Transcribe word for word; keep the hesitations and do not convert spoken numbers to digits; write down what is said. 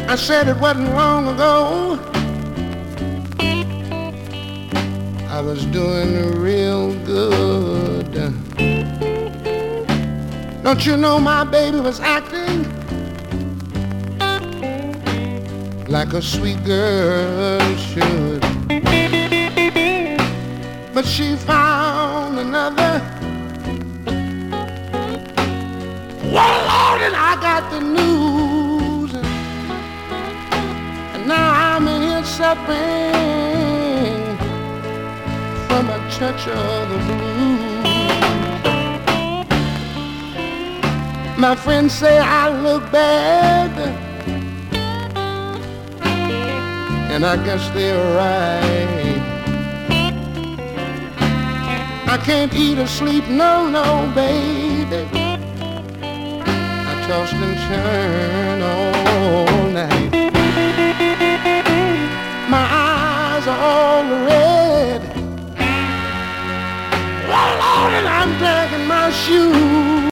I said it wasn't long ago I was doing real good. Don't you know my baby was acting like a sweet girl should? But she found another. Well, Lord, and I got the news, and now I'm in here suffering from a touch of the blues. My friends say I look bad, and I guess they're right. I can't eat or sleep, no, no, baby. I toss and turn all night. My eyes are all red. Oh, Lord, and I'm dragging my shoes.